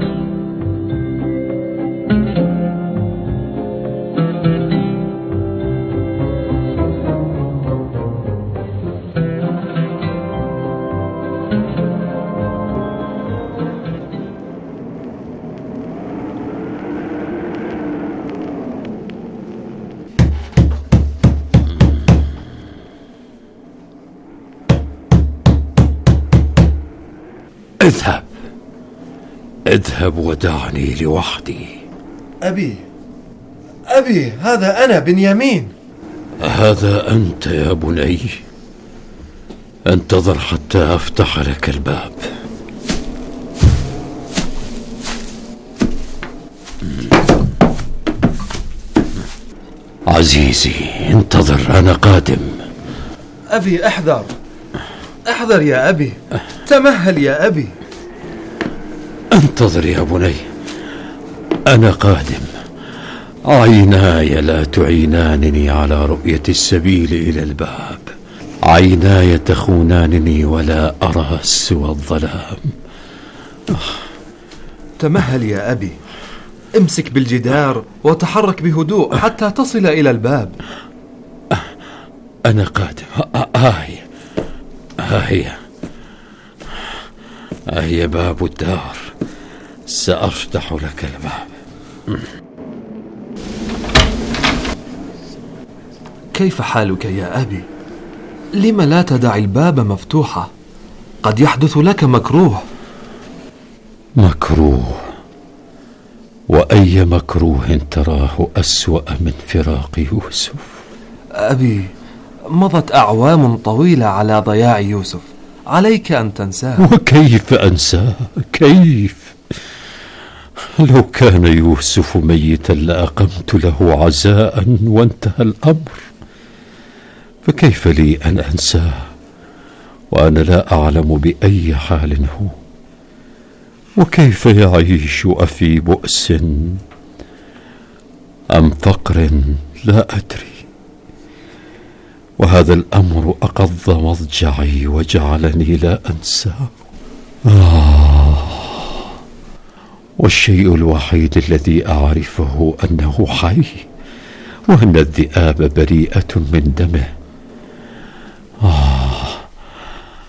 اذهب ودعني لوحدي. أبي هذا أنا بنيامين. هذا أنت يا بني؟ انتظر حتى أفتح لك الباب. عزيزي انتظر، أنا قادم. أبي احذر يا أبي، تمهل يا أبي. انتظر يا بني، أنا قادم. عيناي لا تعينانني على رؤية السبيل إلى الباب، عيناي تخونانني ولا أرى سوى الظلام. تمهل يا أبي، امسك بالجدار وتحرك بهدوء حتى تصل إلى الباب. أنا قادم. هي باب الدار، سأفتح لك الباب. كيف حالك يا أبي؟ لم لا تدع الباب مفتوحة؟ قد يحدث لك مكروه. وأي مكروه تراه أسوأ من فراق يوسف؟ أبي، مضت أعوام طويلة على ضياع يوسف، عليك أن تنساه. وكيف أنساه؟ كيف؟ لو كان يوسف ميتا لأقمت له عزاء وانتهى الأمر، فكيف لي أن أنساه وأنا لا أعلم بأي حال هو؟ وكيف يعيش أفي بؤس أم فقر؟ لا أدري. وهذا الأمر أقض مضجعي وجعلني لا أنساه. والشيء الوحيد الذي أعرفه أنه حي، وأن الذئاب بريئة من دمه.